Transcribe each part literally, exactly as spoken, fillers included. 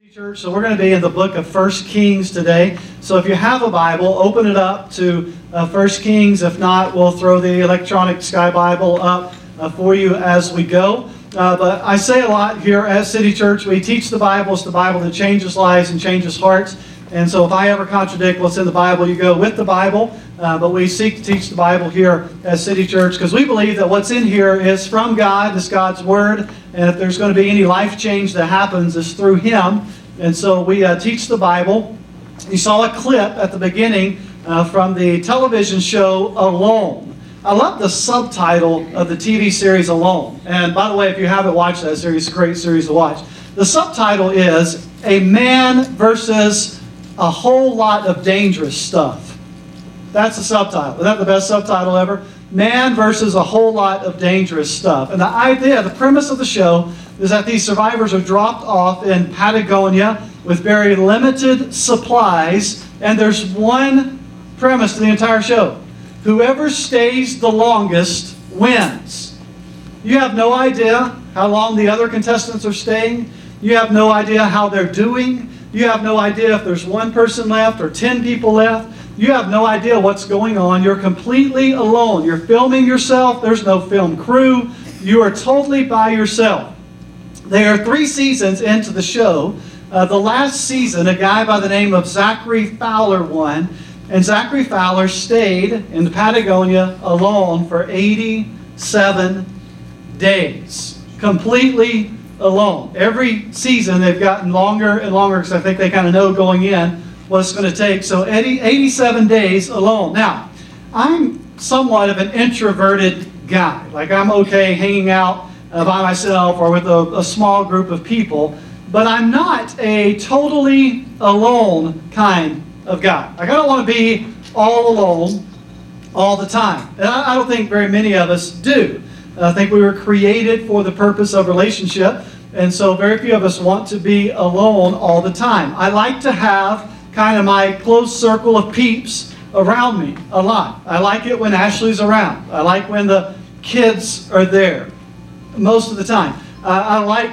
Church, so we're going to be in the book of First Kings today. So if you have a Bible, open it up to uh, First Kings. If not, we'll throw the electronic Sky Bible up uh, for you as we go. Uh, but I say a lot here at City Church. We teach the Bible. It's the Bible that changes lives and changes hearts. And so if I ever contradict what's in the Bible, you go with the Bible. Uh, but we seek to teach the Bible here at City Church because we believe that what's in here is from God. It's God's Word. And if there's going to be any life change that happens, it's through Him. And so we uh, teach the Bible. You saw a clip at the beginning uh, from the television show Alone. I love the subtitle of the T V series Alone. And by the way, if you haven't watched that series, it's a great series to watch. The subtitle is A Man versus a Whole Lot of Dangerous Stuff. That's the subtitle. Isn't that the best subtitle ever? Man versus a Whole Lot of Dangerous Stuff. And the idea, the premise of the show is that these survivors are dropped off in Patagonia with very limited supplies, and there's one premise to the entire show. Whoever stays the longest wins. You have no idea how long the other contestants are staying. You have no idea how they're doing. You have no idea if there's one person left or ten people left. You have no idea what's going on. You're completely alone. You're filming yourself. There's no film crew. You are totally by yourself. There are three seasons into the show. Uh, the last season, a guy by the name of Zachary Fowler won. And Zachary Fowler stayed in Patagonia alone for eighty-seven days. Completely alone. Every season they've gotten longer and longer because I think they kind of know going in what it's going to take. So eighty-seven days alone. Now, I'm somewhat of an introverted guy. Like I'm okay hanging out uh, by myself or with a, a small group of people. But I'm not a totally alone kind of guy. Like I don't want to be all alone all the time. And I, I don't think very many of us do. I think we were created for the purpose of relationship. And so very few of us want to be alone all the time. I like to have kind of my close circle of peeps around me a lot. I like it when Ashley's around. I like when the kids are there most of the time. Uh, I like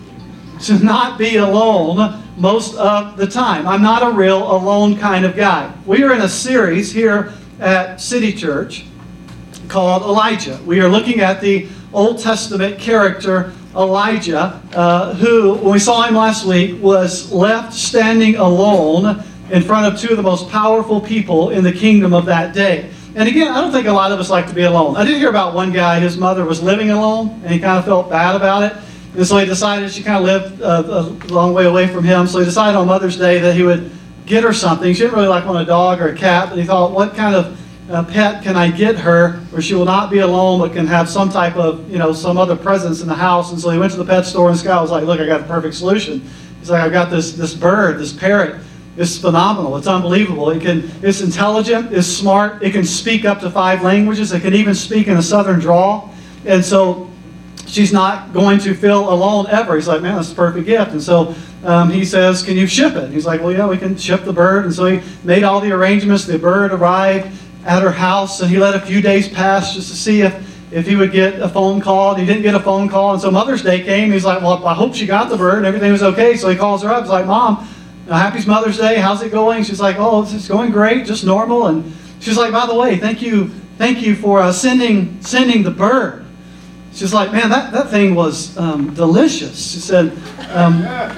to not be alone most of the time. I'm not a real alone kind of guy. We are in a series here at City Church called Elijah. We are looking at the Old Testament character Elijah, uh, who, when we saw him last week, was left standing alone in front of two of the most powerful people in the kingdom of that day. And again, I don't think a lot of us like to be alone. I did hear about one guy, his mother was living alone, and he kind of felt bad about it. And so he decided, she kind of lived uh, a long way away from him, so he decided on Mother's Day that he would get her something. She didn't really like want a dog or a cat, but he thought, what kind of uh, pet can I get her where she will not be alone but can have some type of, you know, some other presence in the house? And so he went to the pet store, and Scott was like, look, I got the perfect solution. He's like, I've got this, this bird, this parrot. It's phenomenal. It's unbelievable. It can, it's intelligent, it's smart, it can speak up to five languages, it can even speak in a southern drawl. And so she's not going to feel alone ever. He's like, man, that's a perfect gift. And so um, he says, can you ship it? He's like, well, yeah, we can ship the bird. And so he made all the arrangements. The bird arrived at her house, and he let a few days pass just to see if, if he would get a phone call. And he didn't get a phone call. And so Mother's Day came. He's like, well, I hope she got the bird and everything was okay. So he calls her up. He's like, Mom, happy Mother's Day. How's it going? She's like, oh, it's going great, just normal. And she's like, by the way, thank you, thank you for uh, sending sending the bird. She's like, man, that, that thing was um, delicious. She said, um,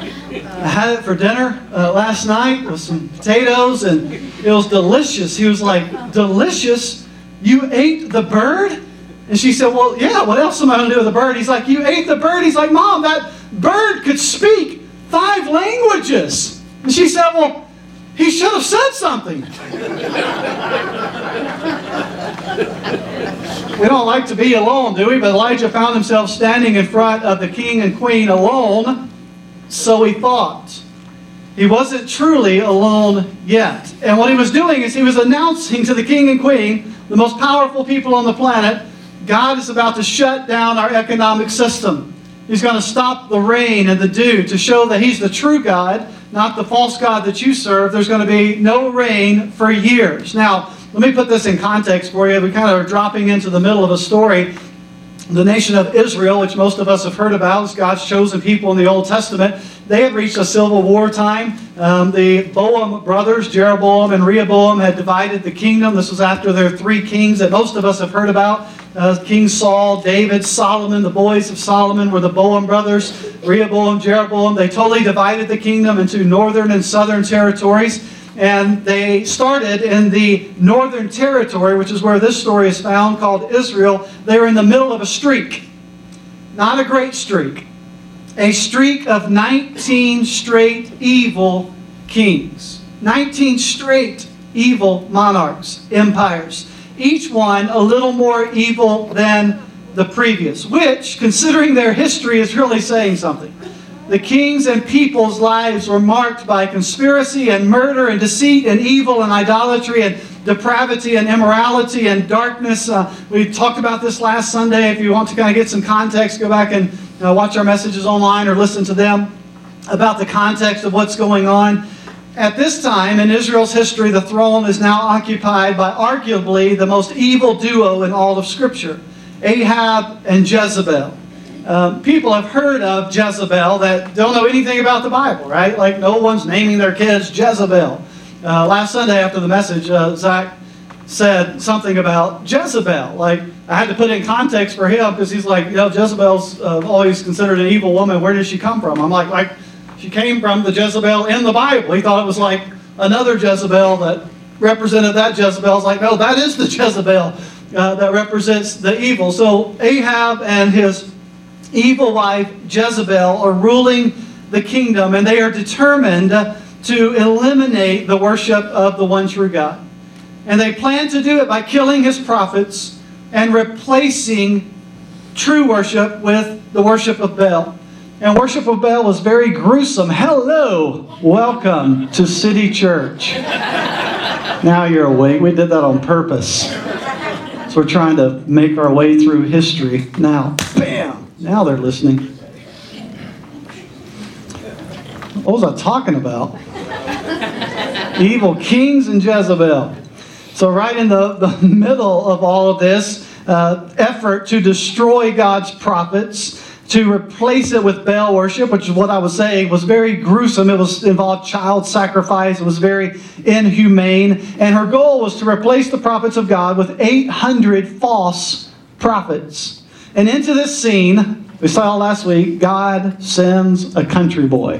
I had it for dinner uh, last night with some potatoes, and it was delicious. He was like, delicious? You ate the bird? And she said, well, yeah, what else am I going to do with the bird? He's like, you ate the bird? He's like, Mom, that bird could speak five languages. And she said, well, he should have said something. We don't like to be alone, do we? But Elijah found himself standing in front of the king and queen alone, so he thought. He wasn't truly alone yet. And what he was doing is he was announcing to the king and queen, the most powerful people on the planet, God is about to shut down our economic system. He's going to stop the rain and the dew to show that He's the true God, not the false God that you serve. There's going to be no rain for years. Now, let me put this in context for you. We kind of are dropping into the middle of a story The nation of Israel, which most of us have heard about, is God's chosen people in the Old Testament. They had reached a civil war time. Um, the Boam brothers, Jeroboam and Rehoboam, had divided the kingdom. This was after their three kings that most of us have heard about. Uh, King Saul, David, Solomon. The boys of Solomon were the Boam brothers, Rehoboam, Jeroboam. They totally divided the kingdom into northern and southern territories. And they started in the northern territory, which is where this story is found, called Israel. They were in the middle of a streak. Not a great streak. A streak of nineteen straight evil kings. nineteen straight evil monarchs, empires. Each one a little more evil than the previous, which, considering their history, is really saying something. The kings and people's lives were marked by conspiracy and murder and deceit and evil and idolatry and depravity and immorality and darkness. Uh, we talked about this last Sunday. If you want to kind of get some context, go back and uh, watch our messages online or listen to them about the context of what's going on. At this time in Israel's history, the throne is now occupied by arguably the most evil duo in all of Scripture, Ahab and Jezebel. Um, people have heard of Jezebel that don't know anything about the Bible, right? Like no one's naming their kids Jezebel. Uh, last Sunday after the message, uh, Zach said something about Jezebel. Like I had to put in context for him because he's like, you know, Jezebel's uh, always considered an evil woman. Where did she come from? I'm like, like she came from the Jezebel in the Bible. He thought it was like another Jezebel that represented that Jezebel. I was like, no, that is the Jezebel uh, that represents the evil. So Ahab and his evil wife Jezebel are ruling the kingdom, and they are determined to eliminate the worship of the one true God. And they plan to do it by killing his prophets and replacing true worship with the worship of Baal. And worship of Baal was very gruesome. Hello, welcome to City Church. Now you're awake. We did that on purpose. So we're trying to make our way through history. Now, bam! Now they're listening. What was I talking about? Evil kings and Jezebel. So right in the, the middle of all of this uh, effort to destroy God's prophets, to replace it with Baal worship, which is what I was saying, was very gruesome. It was involved child sacrifice. It was very inhumane. And her goal was to replace the prophets of God with eight hundred false prophets. And into this scene, we saw last week, God sends a country boy.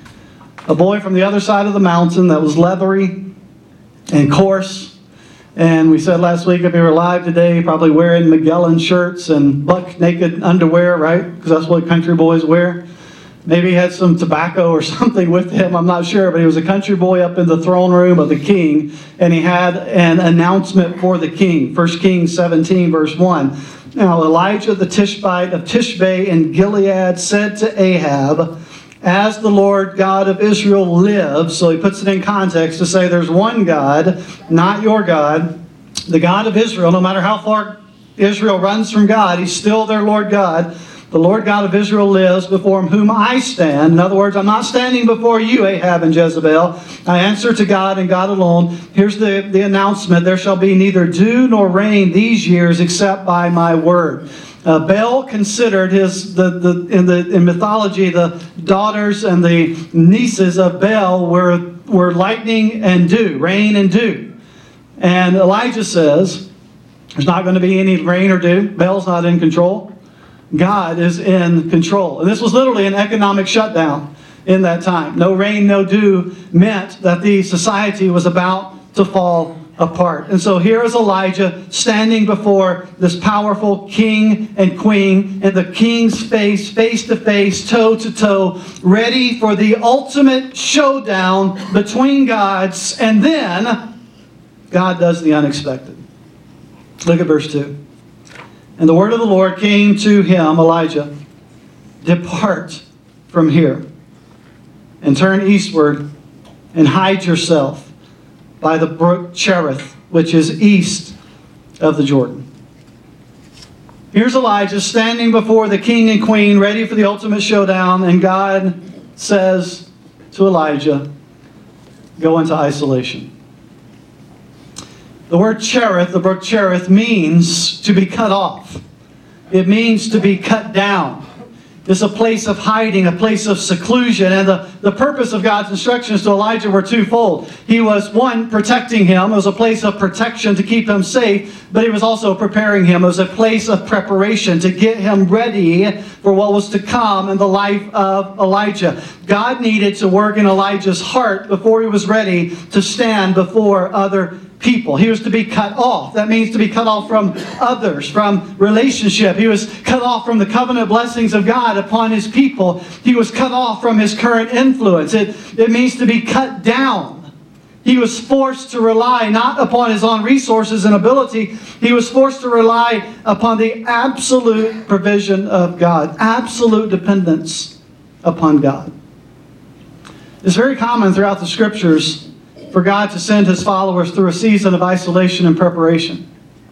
A boy from the other side of the mountain that was leathery and coarse. And we said last week, if he were alive today, probably wearing Magellan shirts and buck naked underwear, right? Because that's what country boys wear. Maybe he had some tobacco or something with him, I'm not sure. But he was a country boy up in the throne room of the king. And he had an announcement for the king. First Kings seventeen, verse one. Now Elijah the Tishbite of Tishbe in Gilead said to Ahab, as the Lord God of Israel lives, so he puts it in context to say there's one God, not your God, the God of Israel. No matter how far Israel runs from God, he's still their Lord God. The Lord God of Israel lives, before whom I stand. In other words, I'm not standing before you, Ahab and Jezebel. I answer to God and God alone. Here's the, the announcement. There shall be neither dew nor rain these years except by my word. Uh, Baal considered his the, the in the in mythology, the daughters and the nieces of Baal were were lightning and dew, rain and dew. And Elijah says there's not going to be any rain or dew. Baal's not in control. God is in control. And this was literally an economic shutdown in that time. No rain, no dew meant that the society was about to fall apart. And so here is Elijah standing before this powerful king and queen in the king's face, face to face, toe to toe, ready for the ultimate showdown between gods. And then God does the unexpected. Look at verse two. And the word of the Lord came to him, Elijah, depart from here and turn eastward and hide yourself by the brook Cherith, which is east of the Jordan. Here's Elijah standing before the king and queen, ready for the ultimate showdown, and God says to Elijah, go into isolation. The word Cherith, the brook Cherith, means to be cut off. It means to be cut down. It's a place of hiding, a place of seclusion. And the, the purpose of God's instructions to Elijah were twofold. He was, one, protecting him. It was a place of protection to keep him safe, but he was also preparing him. It was a place of preparation to get him ready for what was to come in the life of Elijah. God needed to work in Elijah's heart before he was ready to stand before other people. He was to be cut off. That means to be cut off from others, from relationship. He was cut off from the covenant blessings of God upon his people. He was cut off from his current influence. It, it means to be cut down. He was forced to rely not upon his own resources and ability. He was forced to rely upon the absolute provision of God, absolute dependence upon God. It's very common throughout the Scriptures for God to send His followers through a season of isolation and preparation,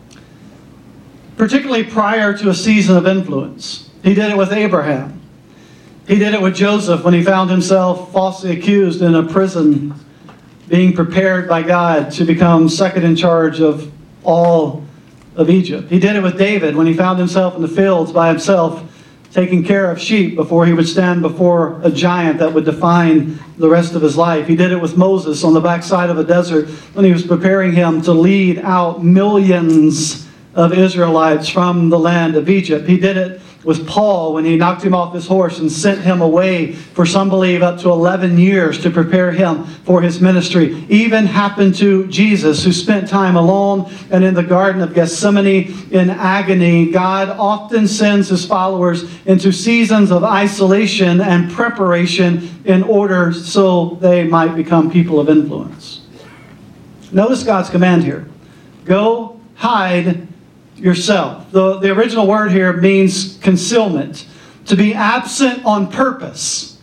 particularly prior to a season of influence. He did it with Abraham. He did it with Joseph when he found himself falsely accused in a prison, being prepared by God to become second in charge of all of Egypt. He did it with David when he found himself in the fields by himself, taking care of sheep before he would stand before a giant that would define the rest of his life. He did it with Moses on the backside of a desert when he was preparing him to lead out millions of Israelites from the land of Egypt. He did it with Paul when he knocked him off his horse and sent him away for some believe up to eleven years to prepare him for his ministry. Even happened to Jesus, who spent time alone and in the Garden of Gethsemane in agony. God often sends His followers into seasons of isolation and preparation in order so they might become people of influence. Notice God's command here. Go hide yourself. The, the original word here means concealment. To be absent on purpose.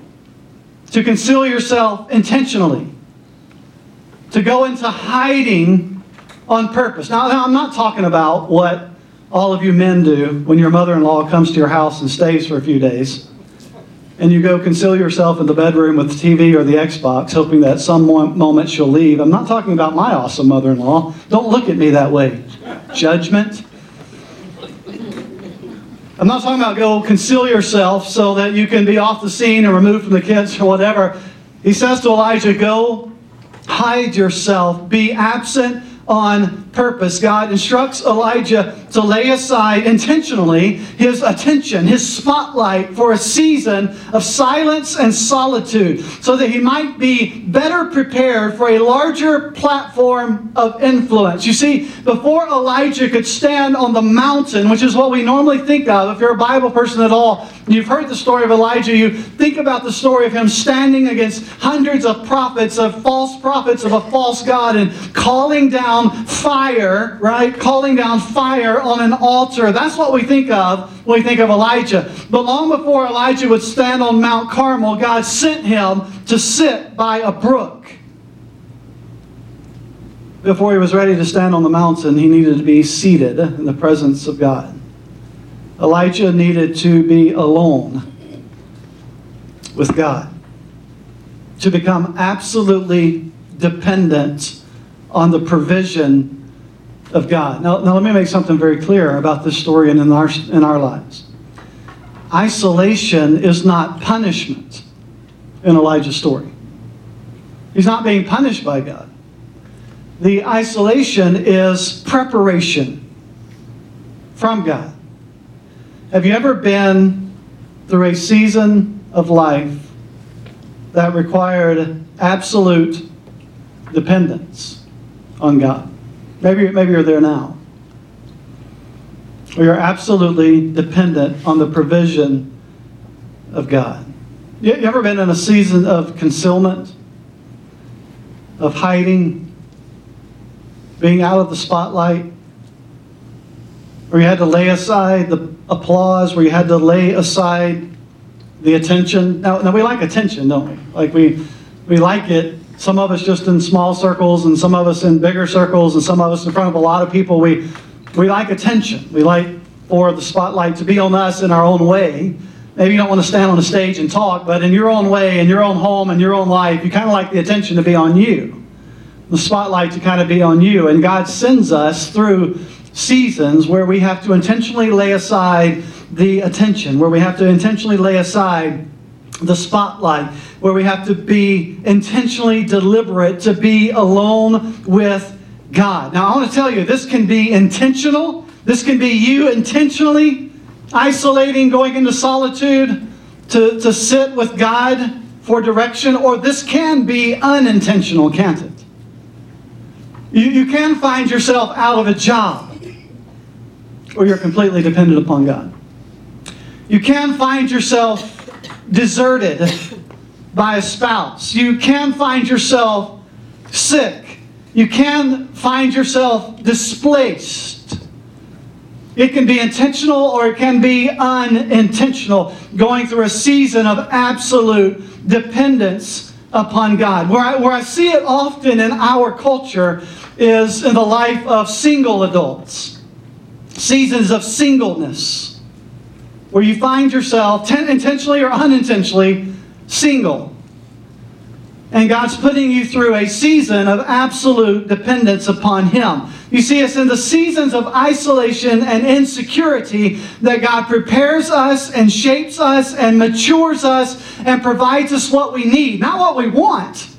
To conceal yourself intentionally. To go into hiding on purpose. Now, now I'm not talking about what all of you men do when your mother-in-law comes to your house and stays for a few days. And you go conceal yourself in the bedroom with the T V or the Xbox, hoping that some moment she'll leave. I'm not talking about my awesome mother-in-law. Don't look at me that way. Judgment. I'm not talking about go conceal yourself so that you can be off the scene and removed from the kids or whatever. He says to Elijah, go hide yourself. Be absent on purpose. God instructs Elijah to lay aside intentionally his attention, his spotlight for a season of silence and solitude so that he might be better prepared for a larger platform of influence. You see, before Elijah could stand on the mountain, which is what we normally think of, if you're a Bible person at all, you've heard the story of Elijah, you think about the story of him standing against hundreds of prophets, of false prophets of a false God, and calling down fire, right? Calling down fire on an altar. That's what we think of when we think of Elijah. But long before Elijah would stand on Mount Carmel, God sent him to sit by a brook. Before he was ready to stand on the mountain, he needed to be seated in the presence of God. Elijah needed to be alone with God, to become absolutely dependent on the provision of God. Now, now let me make something very clear about this story and in our, in our lives. Isolation is not punishment in Elijah's story. He's not being punished by God. The isolation is preparation from God. Have you ever been through a season of life that required absolute dependence on God? Maybe, maybe you're there now. Or you're absolutely dependent on the provision of God. You, you ever been in a season of concealment, of hiding, being out of the spotlight, where you had to lay aside the applause, where you had to lay aside the attention? Now, now we like attention, don't we? Like we, we like it. Some of us just in small circles, and some of us in bigger circles, and some of us in front of a lot of people. We, we like attention. We like for the spotlight to be on us in our own way. Maybe you don't want to stand on a stage and talk, but in your own way, in your own home, in your own life, you kind of like the attention to be on you. The spotlight to kind of be on you. And God sends us through seasons where we have to intentionally lay aside the attention, where we have to intentionally lay aside the spotlight, where we have to be intentionally deliberate to be alone with God. Now, I want to tell you, this can be intentional. This can be you intentionally isolating, going into solitude to, to sit with God for direction, or this can be unintentional, can't it? You, you can find yourself out of a job, or you're completely dependent upon God. You can find yourself deserted by a spouse. You can find yourself sick. You can find yourself displaced. It can be intentional or it can be unintentional, going through a season of absolute dependence upon God. Where I, where I see it often in our culture is in the life of single adults. Seasons of singleness, where you find yourself, ten, intentionally or unintentionally, single. And God's putting you through a season of absolute dependence upon Him. You see, it's in the seasons of isolation and insecurity that God prepares us and shapes us and matures us and provides us what we need. Not what we want,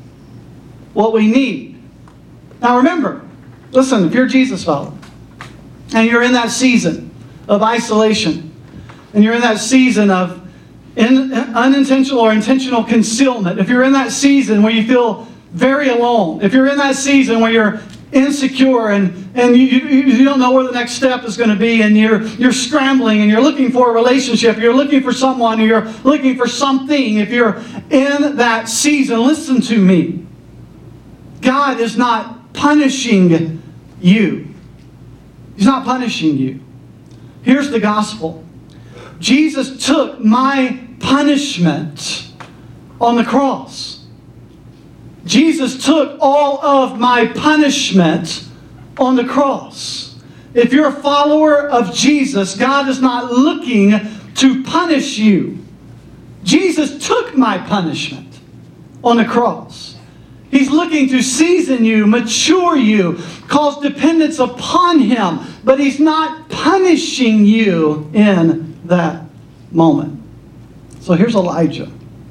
what we need. Now remember, listen, if you're a Jesus follower, and you're in that season of isolation, and you're in that season of in, unintentional or intentional concealment, if you're in that season where you feel very alone, if you're in that season where you're insecure and, and you, you, you don't know where the next step is going to be, and you're, you're scrambling and you're looking for a relationship, you're looking for someone, or you're looking for something, if you're in that season, listen to me. God is not punishing you. He's not punishing you. Here's the gospel. Jesus took my punishment on the cross. Jesus took all of my punishment on the cross. If you're a follower of Jesus, God is not looking to punish you. Jesus took my punishment on the cross. He's looking to season you, mature you, cause dependence upon Him. But He's not punishing you in that moment. So here's Elijah,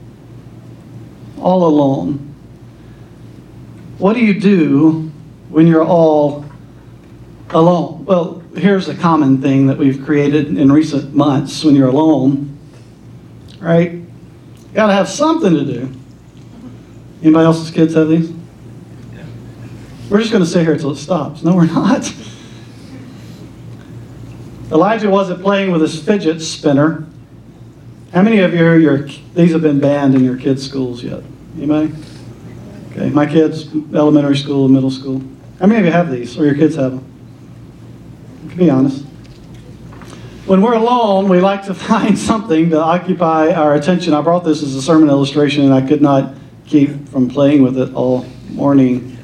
all alone. What do you do when you're all alone? Well, here's a common thing that we've created in recent months when you're alone. Right? You got to have something to do. Anybody else's kids have these? Yeah. We're just going to sit here until it stops. No, we're not. Elijah wasn't playing with his fidget spinner. How many of you, your, these have been banned in your kids' schools yet? Anybody? Okay, my kids, elementary school, middle school. How many of you have these, or your kids have them? You can be honest. When we're alone, we like to find something to occupy our attention. I brought this as a sermon illustration, and I could not keep from playing with it all morning.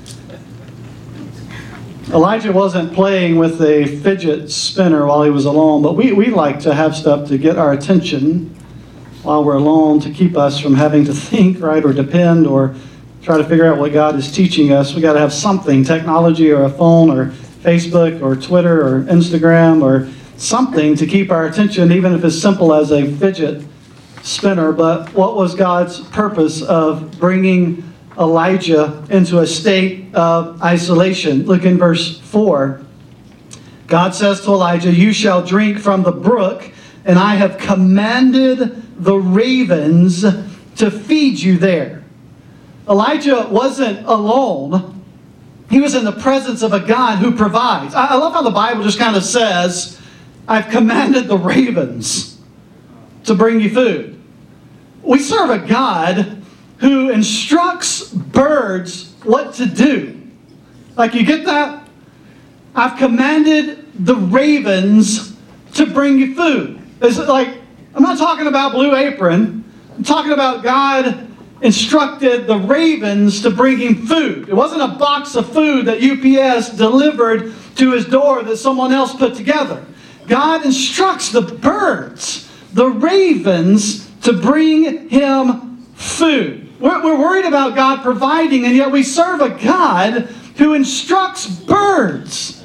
Elijah wasn't playing with a fidget spinner while he was alone, but we, we like to have stuff to get our attention while we're alone, to keep us from having to think, right, or depend, or try to figure out what God is teaching us. We got to have something, technology or a phone or Facebook or Twitter or Instagram or something to keep our attention, even if it's simple as a fidget spinner. But what was God's purpose of bringing Elijah into a state of isolation? Look in verse four. God says to Elijah, "You shall drink from the brook, and I have commanded the ravens to feed you there." Elijah wasn't alone. He was in the presence of a God who provides. I love how the Bible just kind of says, "I've commanded the ravens to bring you food." We serve a God who instructs birds what to do. Like, you get that? I've commanded the ravens to bring you food. It's like, I'm not talking about Blue Apron. I'm talking about God instructed the ravens to bring him food. It wasn't a box of food that U P S delivered to his door that someone else put together. God instructs the birds, the ravens, to bring him food. We're, we're worried about God providing, and yet we serve a God who instructs birds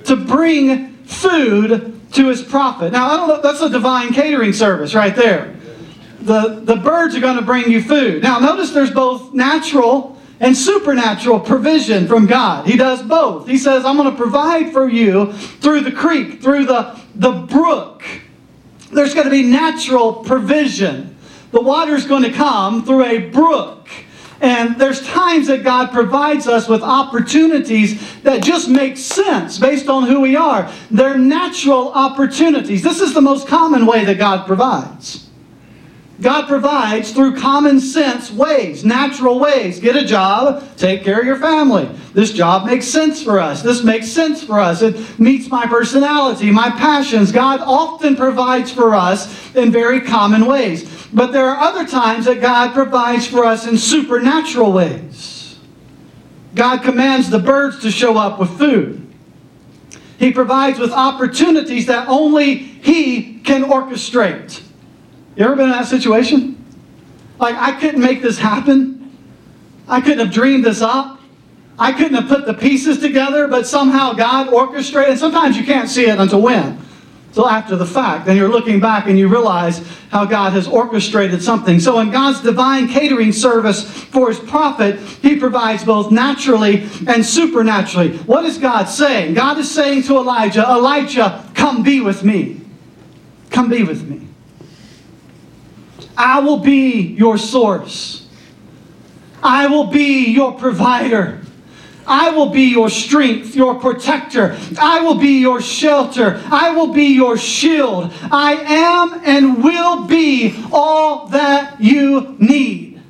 to bring food to his prophet. Now, I don't know, that's a divine catering service right there. The, the birds are going to bring you food. Now, notice there's both natural and supernatural provision from God. He does both. He says, I'm going to provide for you through the creek, through the, the brook. There's going to be natural provision. The water's going to come through a brook. And there's times that God provides us with opportunities that just make sense based on who we are. They're natural opportunities. This is the most common way that God provides. God provides through common sense ways, natural ways. Get a job, take care of your family. This job makes sense for us. This makes sense for us. It meets my personality, my passions. God often provides for us in very common ways. But there are other times that God provides for us in supernatural ways. God commands the birds to show up with food. He provides with opportunities that only He can orchestrate. You ever been in that situation? Like, I couldn't make this happen. I couldn't have dreamed this up. I couldn't have put the pieces together, but somehow God orchestrated. And sometimes you can't see it until when? Until after the fact. And you're looking back and you realize how God has orchestrated something. So in God's divine catering service for His prophet, He provides both naturally and supernaturally. What is God saying? God is saying to Elijah, Elijah, come be with me. Come be with me. I will be your source. I will be your provider. I will be your strength, your protector. I will be your shelter. I will be your shield. I am and will be all that you need.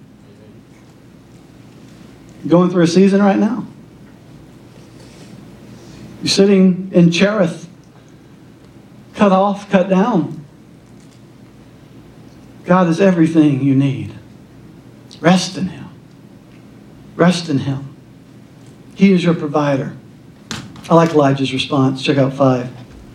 Going through a season right now? You're sitting in Cherith, cut off, cut down. God is everything you need. Rest in Him. Rest in Him. He is your provider. I like Elijah's response. Check out five.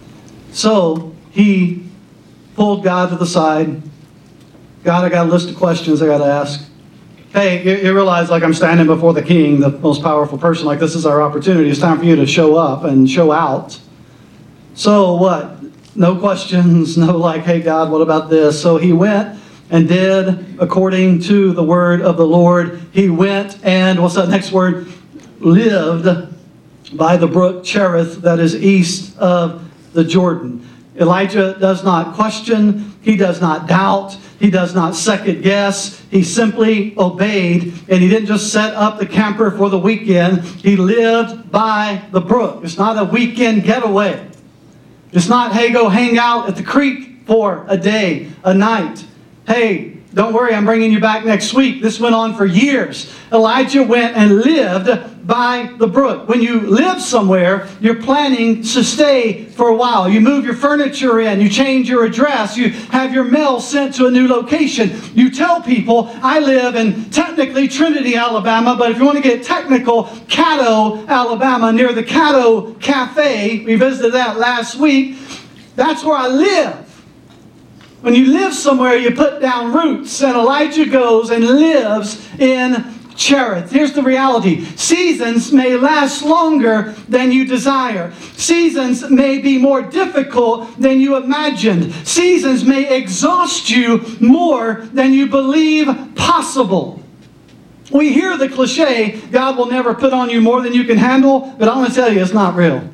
So he pulled God to the side. God, I got a list of questions I got to ask. Hey, you, you realize, like, I'm standing before the king, the most powerful person. Like, this is our opportunity. It's time for you to show up and show out. So what? No questions. No like, hey, God, what about this? So he went and did according to the word of the Lord. He went and, what's that next word? Lived by the brook Cherith that is east of the Jordan. Elijah does not question. He does not doubt. He does not second guess. He simply obeyed, and he didn't just set up the camper for the weekend. He lived by the brook. It's not a weekend getaway. It's not, hey, go hang out at the creek for a day, a night. Hey, don't worry, I'm bringing you back next week. This went on for years. Elijah went and lived by the brook. When you live somewhere, you're planning to stay for a while. You move your furniture in. You change your address. You have your mail sent to a new location. You tell people, I live in technically Trinity, Alabama, but if you want to get technical, Caddo, Alabama, near the Caddo Cafe. We visited that last week. That's where I live. When you live somewhere, you put down roots, and Elijah goes and lives in Cherith. Here's the reality. Seasons may last longer than you desire. Seasons may be more difficult than you imagined. Seasons may exhaust you more than you believe possible. We hear the cliche, God will never put on you more than you can handle, but I'm going to tell you it's not real.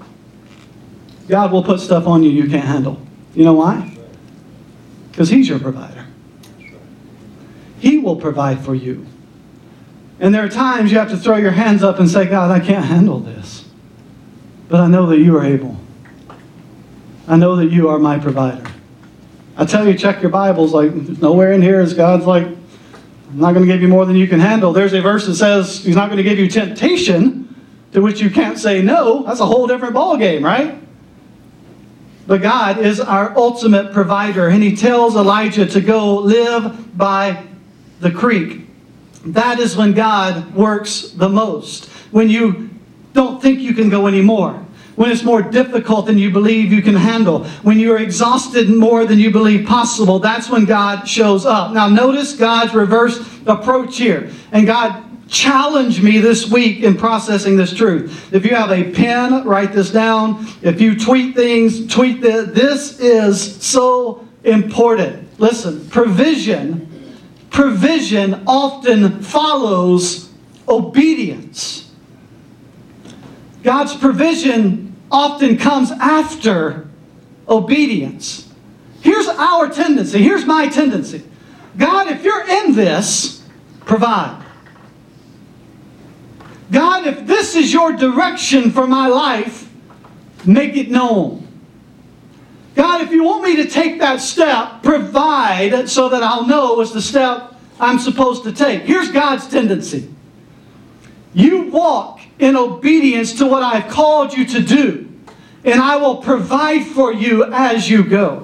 God will put stuff on you you can't handle. You know why? Because He's your provider. He will provide for you. And there are times you have to throw your hands up and say, God, I can't handle this. But I know that you are able. I know that you are my provider. I tell you, check your Bibles. Like, nowhere in here is God's like, I'm not going to give you more than you can handle. There's a verse that says He's not going to give you temptation to which you can't say no. That's a whole different ballgame, right? But God is our ultimate provider. And He tells Elijah to go live by the creek. That is when God works the most. When you don't think you can go anymore. When it's more difficult than you believe you can handle. When you're exhausted more than you believe possible. That's when God shows up. Now notice God's reverse approach here. And God challenge me this week in processing this truth. If you have a pen, write this down. If you tweet things, tweet this. This is so important. Listen, provision, provision often follows obedience. God's provision often comes after obedience. Here's our tendency. Here's my tendency. God, if you're in this, provide. God, if this is your direction for my life, make it known. God, if you want me to take that step, provide so that I'll know it's the step I'm supposed to take. Here's God's tendency. You walk in obedience to what I've called you to do, and I will provide for you as you go.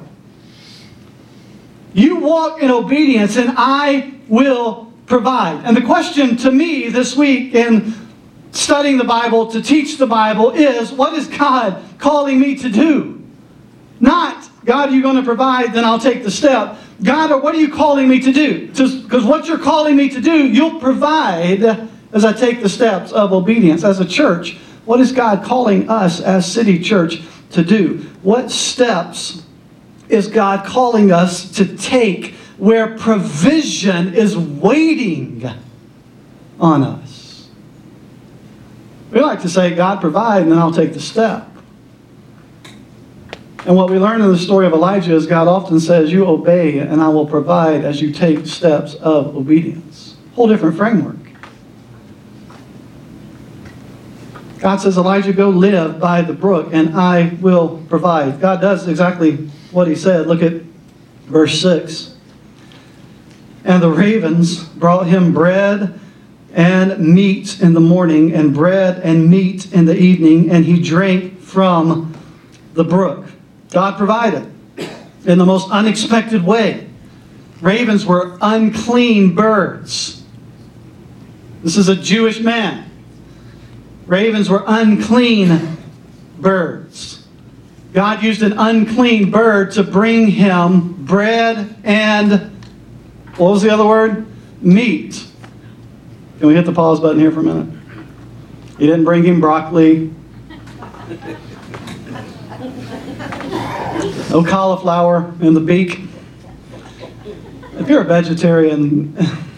You walk in obedience, and I will provide. And the question to me this week in studying the Bible, to teach the Bible, is, what is God calling me to do? Not, God, are you going to provide? Then I'll take the step. God, what are you calling me to do? Because what you're calling me to do, you'll provide as I take the steps of obedience. As a church, what is God calling us as City Church to do? What steps is God calling us to take where provision is waiting on us? We like to say, God provide, and then I'll take the step. And what we learn in the story of Elijah is God often says, you obey, and I will provide as you take steps of obedience. Whole different framework. God says, Elijah, go live by the brook, and I will provide. God does exactly what he said. Look at verse six. And the ravens brought him bread and meat in the morning, and bread and meat in the evening, and he drank from the brook. God provided in the most unexpected way. Ravens were unclean birds. This is a Jewish man. Ravens were unclean birds. God used an unclean bird to bring him bread and, what was the other word? Meat. Can we hit the pause button here for a minute? He didn't bring him broccoli. No cauliflower in the beak. If you're a vegetarian,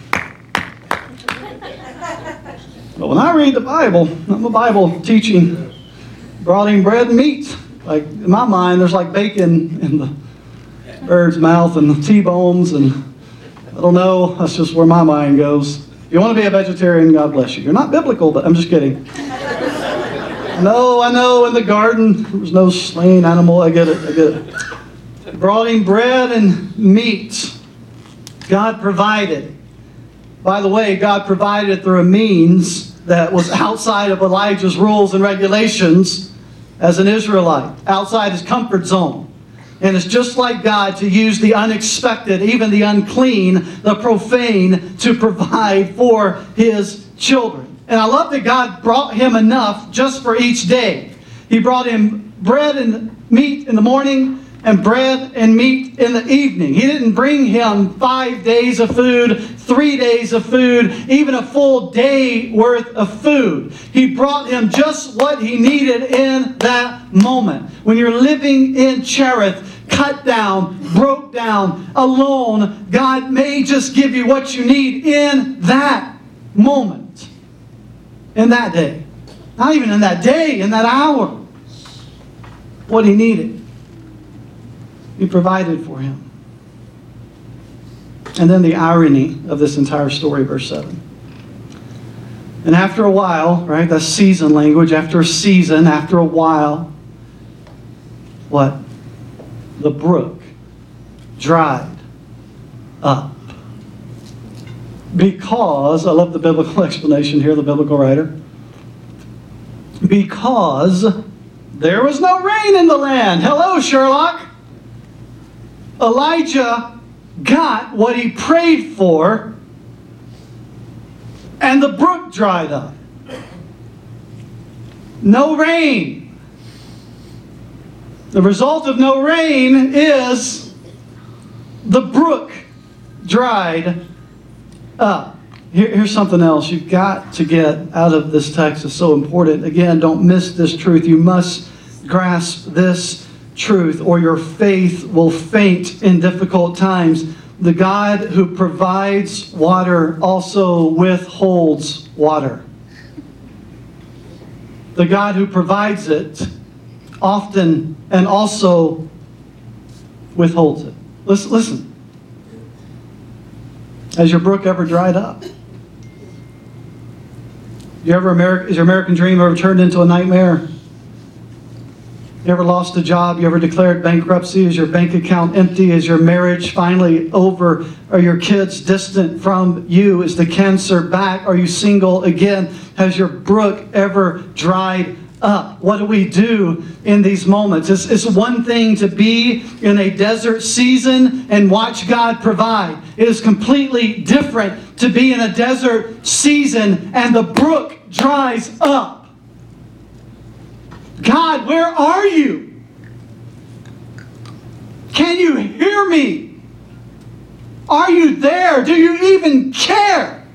but when I read the Bible, I'm a Bible teaching, brought him bread and meat. Like, in my mind, there's like bacon in the bird's mouth and the T-bones, and I don't know, that's just where my mind goes. If you want to be a vegetarian, God bless you. You're not biblical, but I'm just kidding. No, I know in the garden there was no slain animal. I get it, I get it. Brought him bread and meat. God provided. By the way, God provided through a means that was outside of Elijah's rules and regulations as an Israelite, outside his comfort zone. And it's just like God to use the unexpected, even the unclean, the profane, to provide for his children. And I love that God brought him enough just for each day. He brought him bread and meat in the morning and bread and meat in the evening. He didn't bring him five days of food, three days of food, even a full day worth of food. He brought him just what he needed in that moment. When you're living in Cherith, cut down, broke down, alone, God may just give you what you need in that moment. In that day. Not even in that day, in that hour. What he needed. He provided for him. And then the irony of this entire story, verse seven. And after a while, right, that's season language, after a season, after a while, what? The brook dried up. Because, I love the biblical explanation here, the biblical writer. Because there was no rain in the land. Hello, Sherlock. Elijah got what he prayed for, and the brook dried up. No rain. The result of no rain is the brook dried up. Here, here's something else you've got to get out of this text. It's so important. Again, don't miss this truth. You must grasp this truth, or your faith will faint in difficult times. The God who provides water also withholds water. The God who provides it often and also withholds it. Listen, listen. Has your brook ever dried up? You ever Ameri- is your American dream ever turned into a nightmare? You ever lost a job? You ever declared bankruptcy? Is your bank account empty? Is your marriage finally over? Are your kids distant from you? Is the cancer back? Are you single again? Has your brook ever dried up? What do we do in these moments? It's, it's one thing to be in a desert season and watch God provide. It is completely different to be in a desert season and the brook dries up. God, where are you? Can you hear me? Are you there? Do you even care?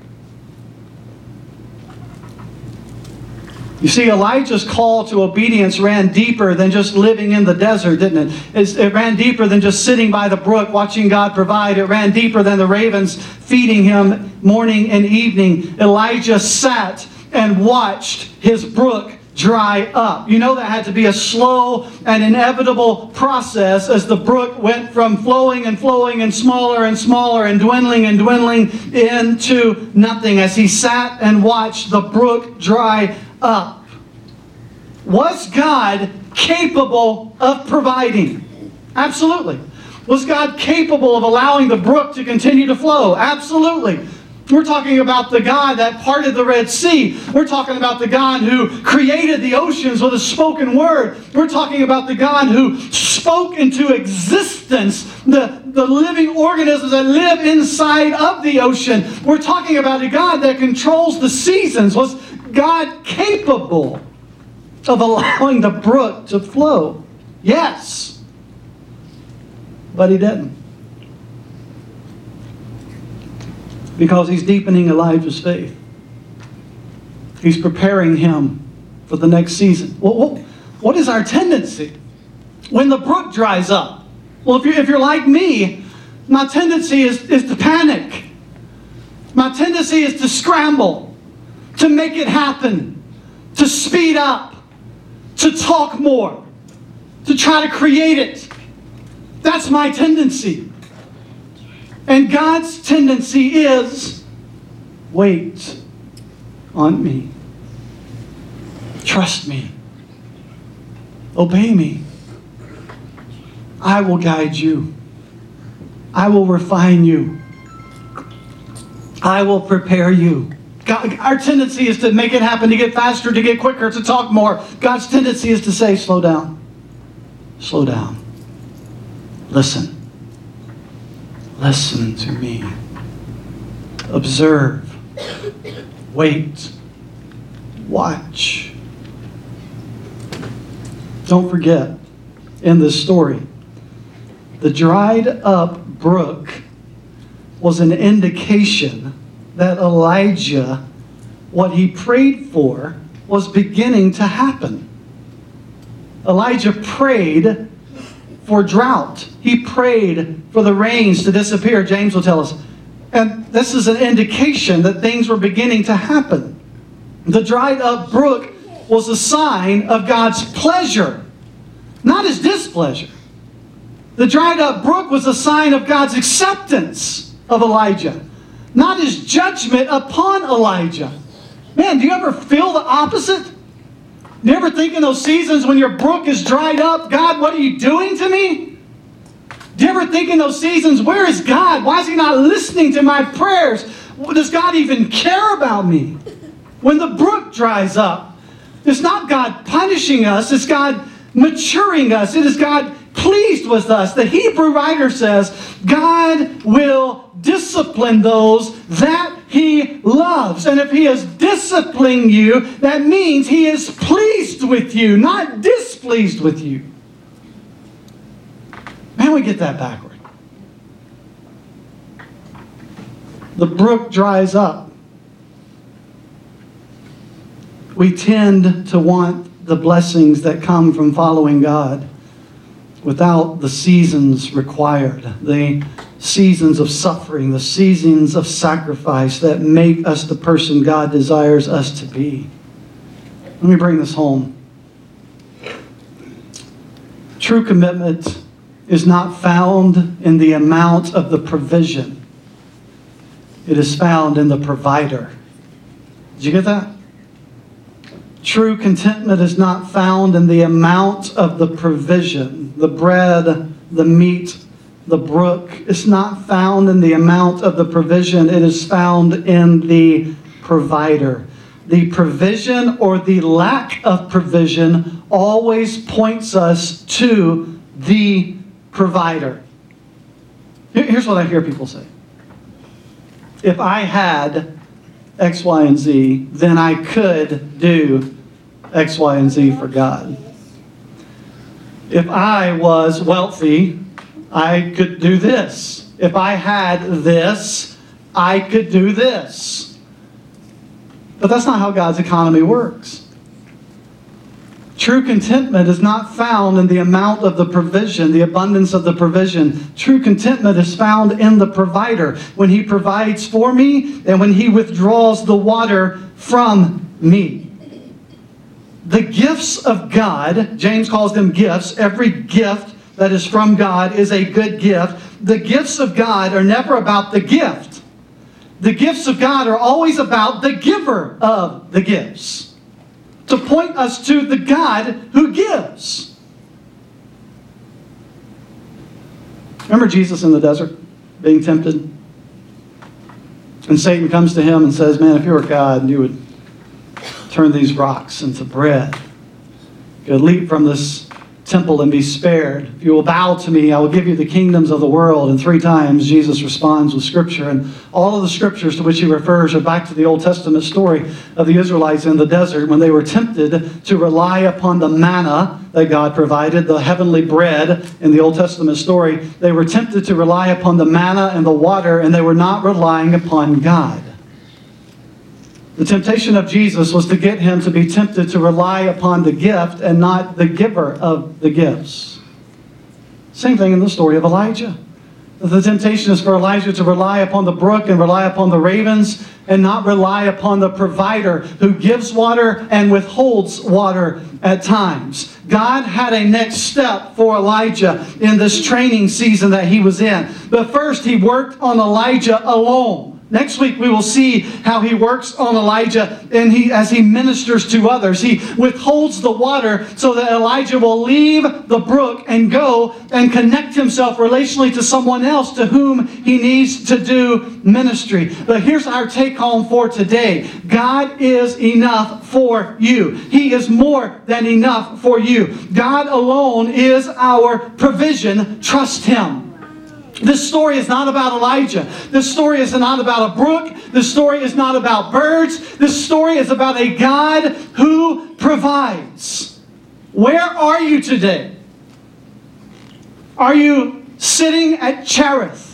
You see, Elijah's call to obedience ran deeper than just living in the desert, didn't it? It ran deeper than just sitting by the brook watching God provide. It ran deeper than the ravens feeding him morning and evening. Elijah sat and watched his brook dry up. You know that had to be a slow and inevitable process as the brook went from flowing and flowing and smaller and smaller and dwindling and dwindling into nothing as he sat and watched the brook dry up. Was God capable of providing? Absolutely. Was God capable of allowing the brook to continue to flow? Absolutely. We're talking about the God that parted the Red Sea. We're talking about the God who created the oceans with a spoken word. We're talking about the God who spoke into existence the, the living organisms that live inside of the ocean. We're talking about a God that controls the seasons. Was God capable of allowing the brook to flow? Yes. But He didn't. Because He's deepening Elijah's faith. He's preparing him for the next season. What, what, what is our tendency when the brook dries up? Well, if you're, if you're like me, my tendency is, is to panic. My tendency is to scramble, to make it happen, to speed up, to talk more, to try to create it. That's my tendency. And God's tendency is, wait on me. Trust me. Obey me. I will guide you. I will refine you. I will prepare you. God, our tendency is to make it happen, to get faster, to get quicker, to talk more. God's tendency is to say, slow down. Slow down. Listen. Listen to me. Observe. Wait. Watch. Don't forget, in this story, the dried up brook was an indication that Elijah, what he prayed for, was beginning to happen. Elijah prayed for drought. He prayed for the rains to disappear, James will tell us. And this is an indication that things were beginning to happen. The dried up brook was a sign of God's pleasure, not His displeasure. The dried up brook was a sign of God's acceptance of Elijah, not His judgment upon Elijah. Man, do you ever feel the opposite? Do you ever think in those seasons when your brook is dried up, God, what are you doing to me? Do you ever think in those seasons, where is God? Why is He not listening to my prayers? Does God even care about me? When the brook dries up, it's not God punishing us, it's God maturing us. It is God pleased with us. The Hebrew writer says, God will discipline those that He loves. And if He is disciplining you, that means He is pleased with you, not displeased with you. Man, we get that backward. The brook dries up. we tend to want the blessings that come from following God without the seasons required, the seasons of suffering, the seasons of sacrifice that make us the person God desires us to be. Let me bring this home. True commitment is not found in the amount of the provision. It is found in the provider. Did you get that? True contentment is not found in the amount of the provision, the bread, the meat, the brook. It's not found in the amount of the provision. It is found in the provider. The provision or the lack of provision always points us to the provider. Here's what I hear people say. If I had X, Y, and Z, then I could do X, Y, and Z for God. If I was wealthy, I could do this. If I had this, I could do this. But that's not how God's economy works. True contentment is not found in the amount of the provision, the abundance of the provision. True contentment is found in the provider, when He provides for me and when He withdraws the water from me. The gifts of God, James calls them gifts. Every gift that is from God is a good gift. The gifts of God are never about the gift. The gifts of God are always about the giver of the gifts, to point us to the God who gives. Remember Jesus in the desert being tempted? And Satan comes to him and says, man, if you were God, you would turn these rocks into bread. You could leap from this temple and be spared. If you will bow to me, I will give you the kingdoms of the world. And three times Jesus responds with Scripture. And all of the Scriptures to which he refers are back to the Old Testament story of the Israelites in the desert when they were tempted to rely upon the manna that God provided, the heavenly bread in the Old Testament story. They were tempted to rely upon the manna and the water, and they were not relying upon God. The temptation of Jesus was to get him to be tempted to rely upon the gift and not the giver of the gifts. Same thing in the story of Elijah. The temptation is for Elijah to rely upon the brook and rely upon the ravens and not rely upon the provider who gives water and withholds water at times. God had a next step for Elijah in this training season that he was in. But first, he worked on Elijah alone. Next week we will see how he works on Elijah and he, as he ministers to others. He withholds the water so that Elijah will leave the brook and go and connect himself relationally to someone else to whom he needs to do ministry. But here's our take home for today. God is enough for you. He is more than enough for you. God alone is our provision. Trust Him. This story is not about Elijah. This story is not about a brook. This story is not about birds. This story is about a God who provides. Where are you today? Are you sitting at Cherith?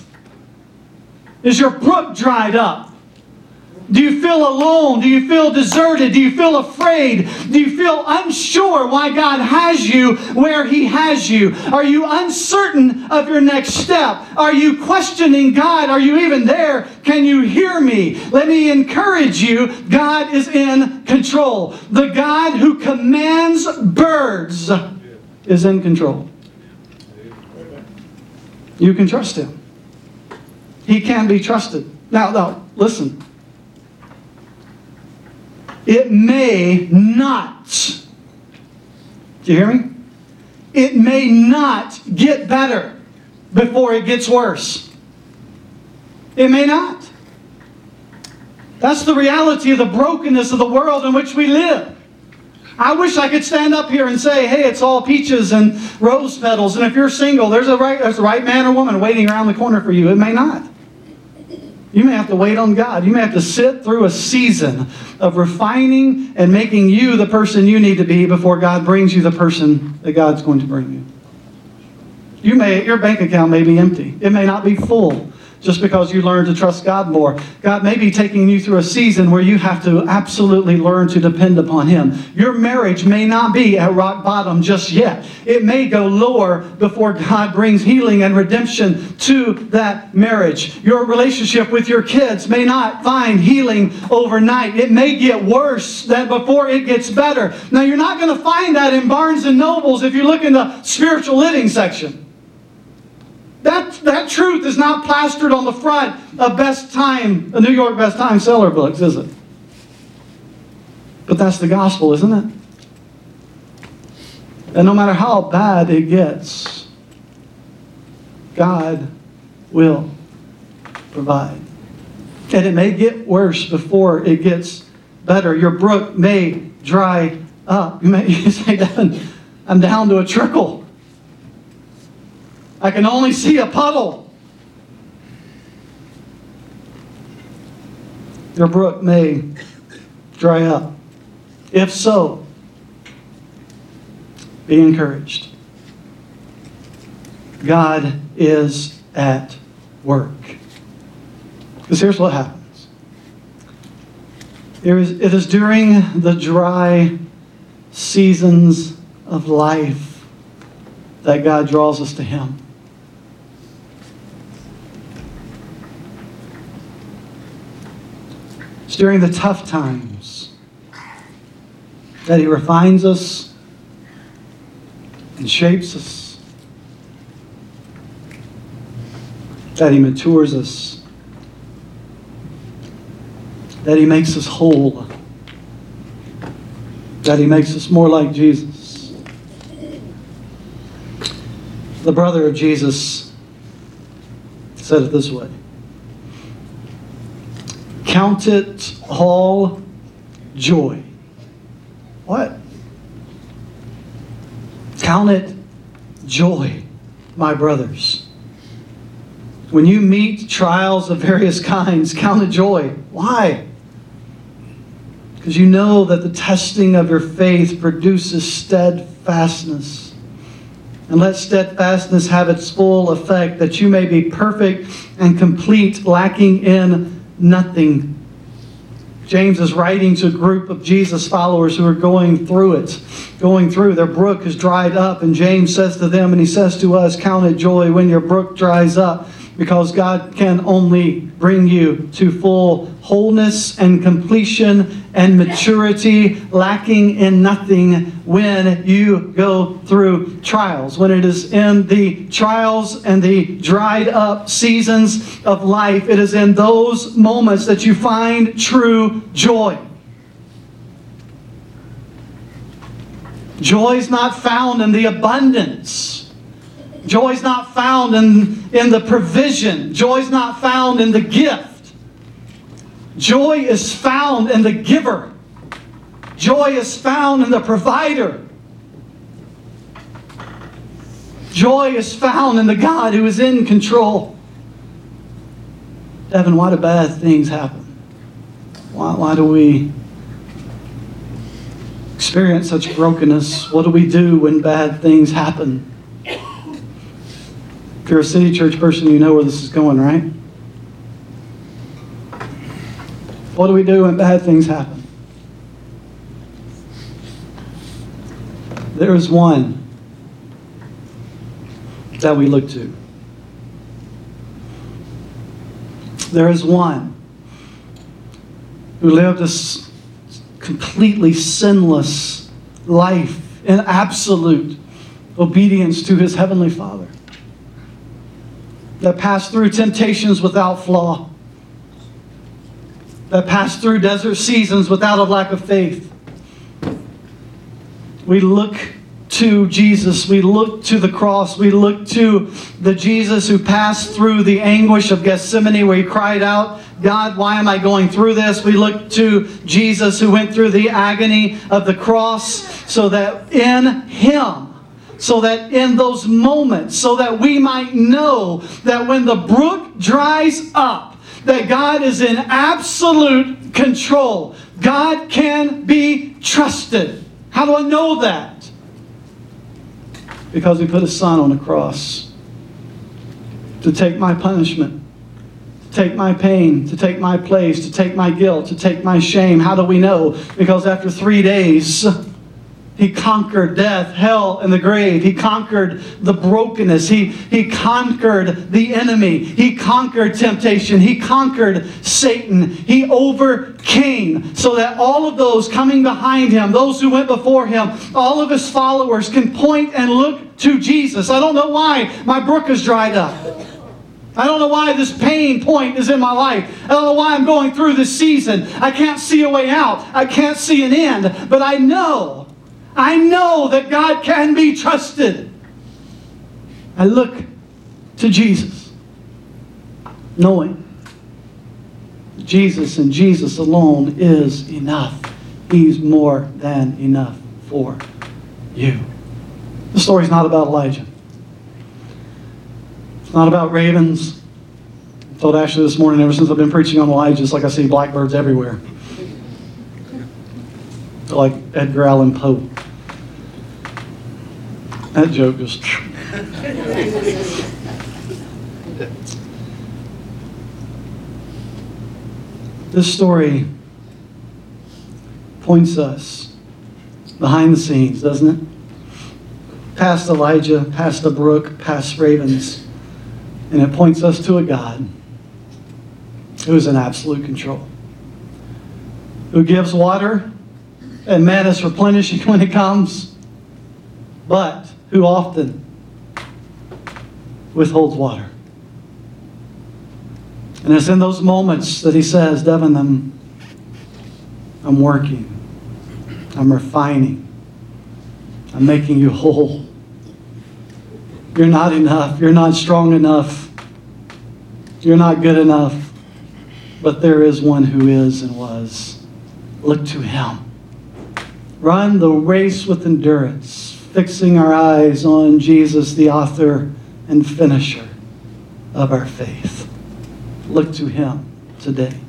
Is your brook dried up? Do you feel alone? Do you feel deserted? Do you feel afraid? Do you feel unsure why God has you where He has you? Are you uncertain of your next step? Are you questioning God? Are you even there? Can you hear me? Let me encourage you. God is in control. The God who commands birds is in control. You can trust Him. He can be trusted. Now, now, listen. It may not, do you hear me? It may not get better before it gets worse. It may not. That's the reality of the brokenness of the world in which we live. I wish I could stand up here and say, hey, it's all peaches and rose petals, and if you're single, there's a right, there's a right man or woman waiting around the corner for you. It may not. You may have to wait on God. You may have to sit through a season of refining and making you the person you need to be before God brings you the person that God's going to bring you. You may, your bank account may be empty. It may not be full. just because you learn to trust God more. God may be taking you through a season where you have to absolutely learn to depend upon Him. Your marriage may not be at rock bottom just yet. It may go lower before God brings healing and redemption to that marriage. Your relationship with your kids may not find healing overnight. It may get worse than before it gets better. Now, you're not going to find that in Barnes and Nobles if you look in the spiritual living section. That, that truth is not plastered on the front of Best Time, a New York Best Time seller books, is it? But that's the gospel, isn't it? And no matter how bad it gets, God will provide. And it may get worse before it gets better. Your brook may dry up. You may you say, Devin, I'm down to a trickle. I can only see a puddle. Your brook may dry up. If so, be encouraged. God is at work. Because here's what happens. It is, it is during the dry seasons of life that God draws us to Him. It's during the tough times that He refines us and shapes us, that He matures us, that He makes us whole, that He makes us more like Jesus. The brother of Jesus said it this way: count it all joy. What? Count it joy, my brothers. When you meet trials of various kinds, count it joy. Why? Because you know that the testing of your faith produces steadfastness. And let steadfastness have its full effect, that you may be perfect and complete, lacking in nothing. James is writing to a group of Jesus followers who are going through it. Going through. Their brook is dried up. And James says to them, and he says to us, count it joy when your brook dries up, because God can only bring you to full wholeness and completion and maturity, lacking in nothing when you go through trials. When it is in the trials and the dried up seasons of life, it is in those moments that you find true joy. Joy is not found in the abundance. Joy is not found in, in the provision. Joy is not found in the gift. Joy is found in the giver. Joy is found in the provider. Joy is found in the God who is in control. Devin, why do bad things happen? Why, why do we experience such brokenness? What do we do when bad things happen? If you're a City Church person, you know where this is going, right? What do we do when bad things happen? There is one that we look to. There is one who lived a completely sinless life in absolute obedience to His Heavenly Father, that passed through temptations without flaw, that passed through desert seasons without a lack of faith. We look to Jesus. We look to the cross. We look to the Jesus who passed through the anguish of Gethsemane, where He cried out, God, why am I going through this? We look to Jesus who went through the agony of the cross, so that in Him, so that in those moments, so that we might know that when the brook dries up, that God is in absolute control. God can be trusted. How do I know that? Because He put His Son on the cross to take my punishment take my pain, to take my place, to take my guilt, to take my shame. How do we know? Because after three days, He conquered death, hell, and the grave. He conquered the brokenness. He, he conquered the enemy. He conquered temptation. He conquered Satan. He overcame so that all of those coming behind Him, those who went before Him, all of His followers can point and look to Jesus. I don't know why my brook is dried up. I don't know why this pain point is in my life. I don't know why I'm going through this season. I can't see a way out. I can't see an end. But I know I know that God can be trusted. I look to Jesus, knowing Jesus and Jesus alone is enough. He's more than enough for you. The story's not about Elijah. It's not about ravens. I told Ashley this morning, ever since I've been preaching on Elijah, it's like I see blackbirds everywhere. They're like Edgar Allan Poe. That joke just... This story points us behind the scenes, doesn't it? Past Elijah, past the brook, past ravens. And it points us to a God who is in absolute control. Who gives water and man is replenished when it comes. But who often withholds water. And it's in those moments that He says, Devin, I'm, I'm working. I'm refining. I'm making you whole. You're not enough. You're not strong enough. You're not good enough. But there is one who is and was. Look to Him. Run the race with endurance, fixing our eyes on Jesus, the author and finisher of our faith. Look to Him today.